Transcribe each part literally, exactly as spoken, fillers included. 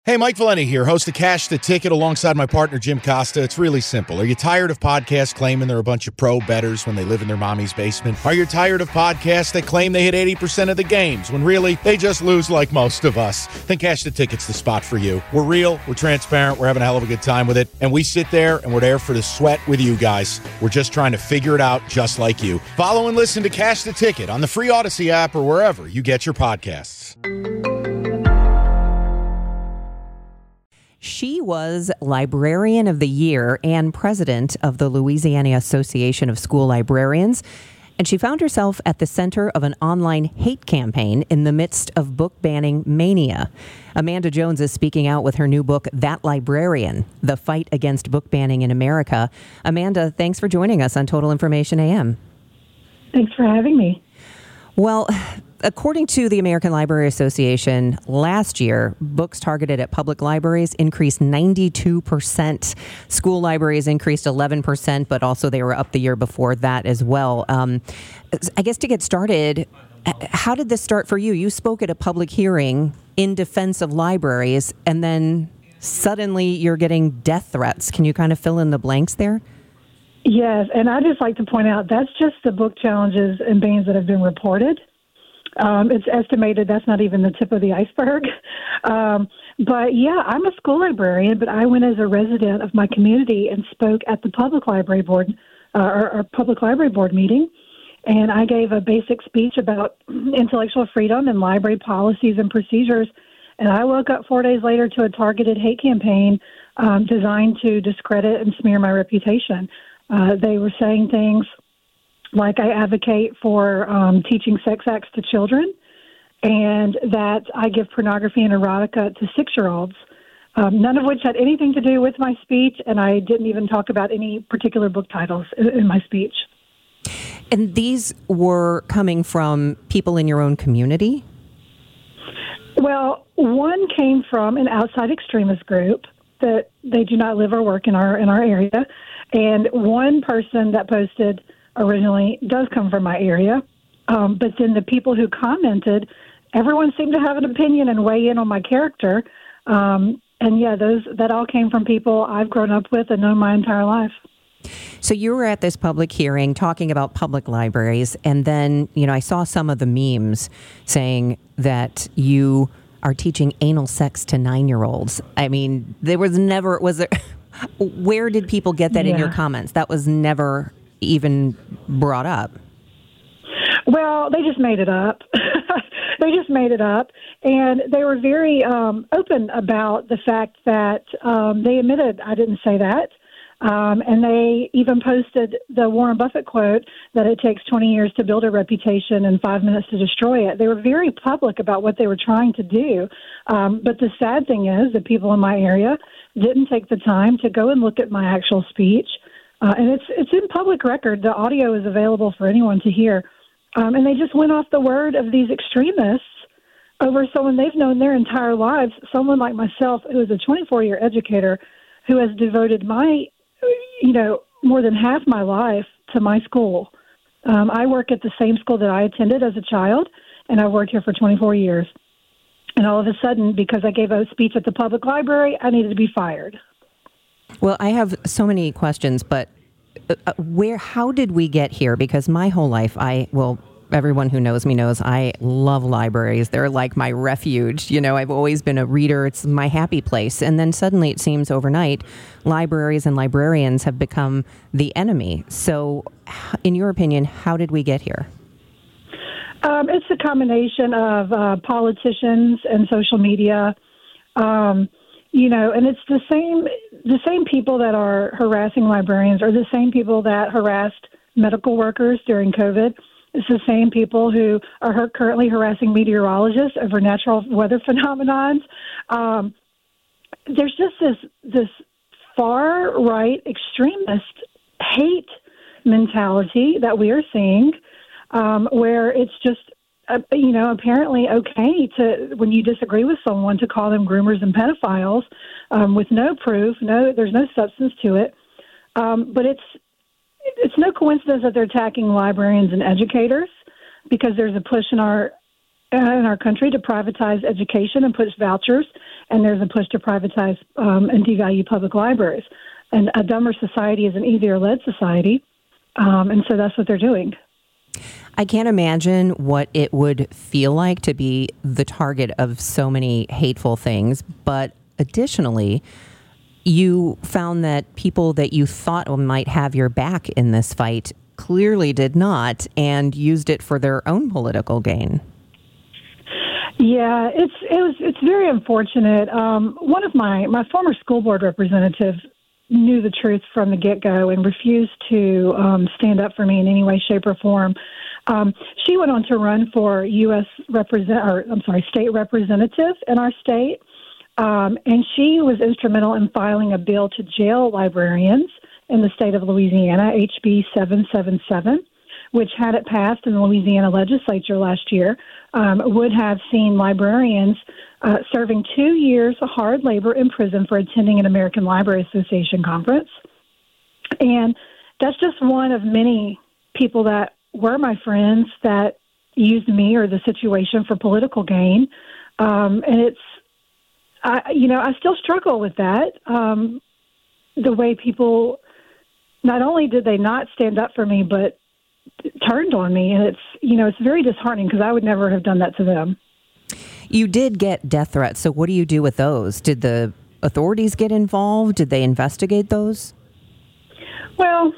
Hey, Mike Valenti here, host of Cash the Ticket alongside my partner, Jim Costa. It's really simple. Are you tired of podcasts claiming they're a bunch of pro bettors when they live in their mommy's basement? Are you tired of podcasts that claim they hit eighty percent of the games when really they just lose like most of us? Then Cash the Ticket's the spot for you. We're real, we're transparent, we're having a hell of a good time with it, and we sit there and we're there for the sweat with you guys. We're just trying to figure it out just like you. Follow and listen to Cash the Ticket on the free Odyssey app or wherever you get your podcasts. She was Librarian of the Year and president of the Louisiana Association of School Librarians, and she found herself at the center of an online hate campaign in the midst of book banning mania. Amanda Jones is speaking out with her new book, That Librarian, The Fight Against Book Banning in America. Amanda, thanks for joining us on Total Information A M. Thanks for having me. Well, according to the American Library Association, last year, books targeted at public libraries increased ninety-two percent. School libraries increased eleven percent, but also they were up the year before that as well. Um, I guess to get started, how did this start for you? You spoke at a public hearing in defense of libraries, and then suddenly you're getting death threats. Can you kind of fill in the blanks there? Yes, and I'd just like to point out that's just the book challenges and bans that have been reported. Um, it's estimated that's not even the tip of the iceberg. Um, but yeah, I'm a school librarian, but I went as a resident of my community and spoke at the public library board, uh, or, or public library board meeting. And I gave a basic speech about intellectual freedom and library policies and procedures. And I woke up four days later to a targeted hate campaign um, designed to discredit and smear my reputation. Uh, they were saying things like I advocate for um, teaching sex acts to children and that I give pornography and erotica to six-year-olds, um, none of which had anything to do with my speech, and I didn't even talk about any particular book titles in, in my speech. And these were coming from people in your own community? Well, one came from an outside extremist group that they do not live or work in our in our area. And one person that posted originally does come from my area. Um, but then the people who commented, everyone seemed to have an opinion and weigh in on my character. Um, and yeah, those that all came from people I've grown up with and known my entire life. So you were at this public hearing talking about public libraries. And then, you know, I saw some of the memes saying that you are teaching anal sex to nine-year-olds. I mean, there was never, was there... Where did people get that yeah. in your comments? That was never even brought up. Well, they just made it up. They just made it up. And they were very um, open about the fact that um, they admitted I didn't say that. Um, and they even posted the Warren Buffett quote that it takes twenty years to build a reputation and five minutes to destroy it. They were very public about what they were trying to do. Um, but the sad thing is that people in my area didn't take the time to go and look at my actual speech. Uh, and it's it's in public record. The audio is available for anyone to hear. Um, and they just went off the word of these extremists over someone they've known their entire lives, someone like myself who is a twenty-four-year educator who has devoted my, you know, more than half my life to my school. Um, I work at the same school that I attended as a child, and I've worked here for twenty-four years. And all of a sudden, because I gave a speech at the public library, I needed to be fired. Well, I have so many questions, but uh, where, how did we get here? Because my whole life, I, well, everyone who knows me knows I love libraries. They're like my refuge. You know, I've always been a reader. It's my happy place. And then suddenly it seems overnight, libraries and librarians have become the enemy. So in your opinion, how did we get here? Um, it's a combination of uh, politicians and social media, um, you know, and it's the same the same people that are harassing librarians are the same people that harassed medical workers during COVID. It's the same people who are currently harassing meteorologists over natural weather phenomenons. Um, there's just this this far right extremist hate mentality that we are seeing. Um, where it's just, uh, you know, apparently okay to, when you disagree with someone, to call them groomers and pedophiles um, with no proof, no, there's no substance to it. Um, but it's it's no coincidence that they're attacking librarians and educators, because there's a push in our in our country to privatize education and push vouchers, and there's a push to privatize um, and devalue public libraries. And a dumber society is an easier-led society, um, and so that's what they're doing. I can't imagine what it would feel like to be the target of so many hateful things, but additionally, you found that people that you thought might have your back in this fight clearly did not and used it for their own political gain. Yeah, it's it was it's very unfortunate. Um, one of my my former school board representatives knew the truth from the get-go and refused to um, stand up for me in any way, shape, or form. Um, she went on to run for U S represent, or I'm sorry, state representative in our state, um, and she was instrumental in filing a bill to jail librarians in the state of Louisiana, H B seven seventy-seven, which, had it passed in the Louisiana legislature last year, um, would have seen librarians uh, serving two years of hard labor in prison for attending an American Library Association conference. And that's just one of many people that were my friends that used me or the situation for political gain. Um, and it's, I, you know, I still struggle with that. Um, the way people, not only did they not stand up for me, but turned on me. And it's, you know, it's very disheartening because I would never have done that to them. You did get death threats. So what do you do with those? Did the authorities get involved? Did they investigate those? Well,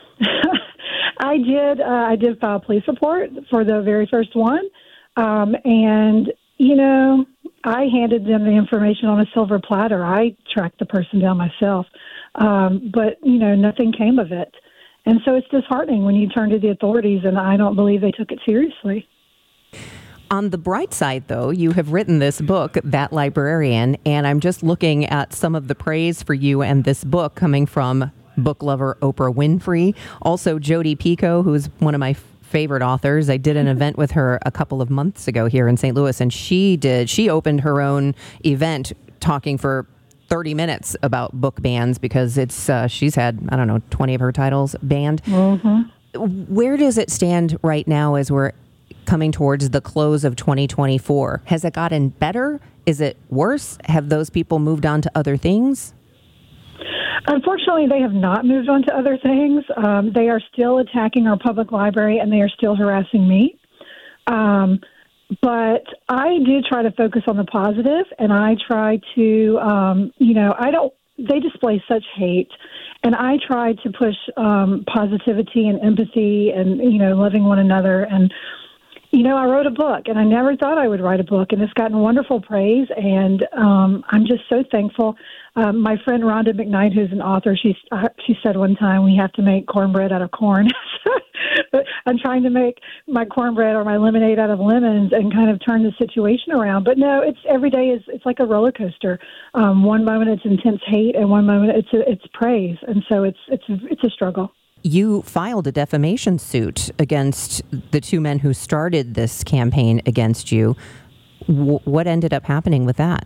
I did. Uh, I did file a police report for the very first one. Um, and, you know, I handed them the information on a silver platter. I tracked the person down myself. Um, but, you know, nothing came of it. And so it's disheartening when you turn to the authorities, and I don't believe they took it seriously. On the bright side, though, you have written this book, That Librarian, and I'm just looking at some of the praise for you and this book coming from book lover Oprah Winfrey, also Jodi Picoult, who's one of my favorite authors. I did an event with her a couple of months ago here in Saint Louis, and she did, she opened her own event talking for thirty minutes about book bans because it's uh, she's had, I don't know, twenty of her titles banned. Mm-hmm. Where does it stand right now as we're coming towards the close of twenty twenty-four? Has it gotten better? Is it worse? Have those people moved on to other things? Unfortunately, they have not moved on to other things. Um, they are still attacking our public library, and they are still harassing me. Um, but I do try to focus on the positive, and I try to, um, you know, I don't, they display such hate, and I try to push um, positivity and empathy and, you know, loving one another. And, you know, I wrote a book, and I never thought I would write a book, and it's gotten wonderful praise, and um, I'm just so thankful. Um, my friend Rhonda McKnight, who's an author, she, uh, she said one time, we have to make cornbread out of corn. I'm trying to make my cornbread or my lemonade out of lemons and kind of turn the situation around. But no, it's every day is it's like a roller coaster. Um, one moment it's intense hate, and one moment it's a, it's praise, and so it's it's it's a struggle. You filed a defamation suit against the two men who started this campaign against you. W- what ended up happening with that?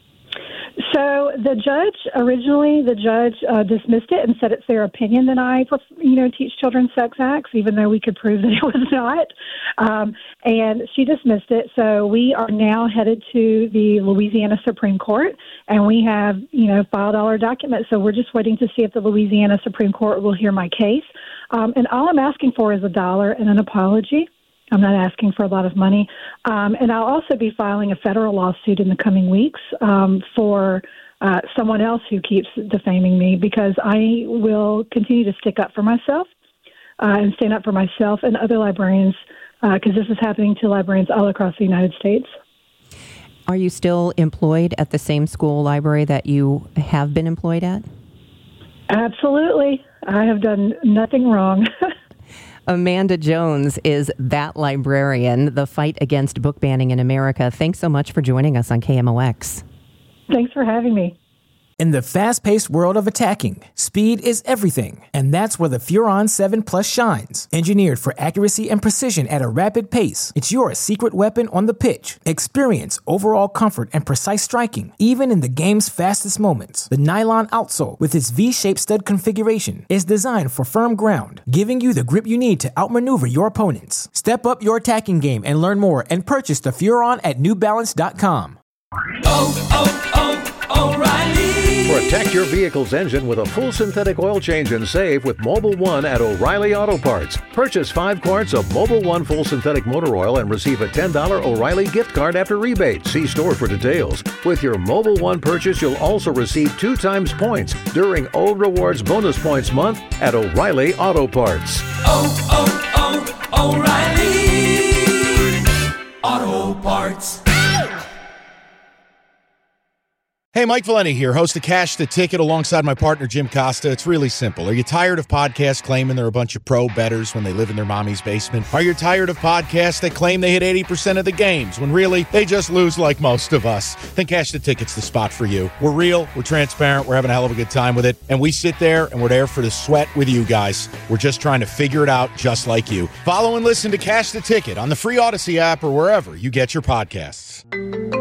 So the judge, originally the judge uh, dismissed it and said it's their opinion that I, you know, teach children sex acts, even though we could prove that it was not. Um, and she dismissed it. So we are now headed to the Louisiana Supreme Court, and we have, you know, filed all our documents. So we're just waiting to see if the Louisiana Supreme Court will hear my case. Um, and all I'm asking for is a dollar and an apology. I'm not asking for a lot of money. Um, and I'll also be filing a federal lawsuit in the coming weeks um, for uh, someone else who keeps defaming me, because I will continue to stick up for myself uh, and stand up for myself and other librarians, because uh, this is happening to librarians all across the United States. Are you still employed at the same school library that you have been employed at? Absolutely. I have done nothing wrong. Amanda Jones is That Librarian, the fight against book banning in America. Thanks so much for joining us on K M O X. Thanks for having me. In the fast-paced world of attacking, speed is everything, and that's where the Furon seven Plus shines. Engineered for accuracy and precision at a rapid pace, it's your secret weapon on the pitch. Experience overall comfort and precise striking, even in the game's fastest moments. The nylon outsole, with its V-shaped stud configuration, is designed for firm ground, giving you the grip you need to outmaneuver your opponents. Step up your attacking game and learn more and purchase the Furon at new balance dot com. Oh, oh, oh, O'Reilly. Protect your vehicle's engine with a full synthetic oil change and save with Mobil one at O'Reilly Auto Parts. Purchase five quarts of Mobil one full synthetic motor oil and receive a ten dollars O'Reilly gift card after rebate. See store for details. With your Mobil one purchase, you'll also receive two times points during O Rewards Bonus Points Month at O'Reilly Auto Parts. Oh, oh, oh, O'Reilly Auto Parts. Hey, Mike Valenti here, host of Cash the Ticket alongside my partner, Jim Costa. It's really simple. Are you tired of podcasts claiming they're a bunch of pro bettors when they live in their mommy's basement? Are you tired of podcasts that claim they hit eighty percent of the games when really they just lose like most of us? Then Cash the Ticket's the spot for you. We're real, we're transparent, we're having a hell of a good time with it, and we sit there and we're there for the sweat with you guys. We're just trying to figure it out just like you. Follow and listen to Cash the Ticket on the free Odyssey app or wherever you get your podcasts.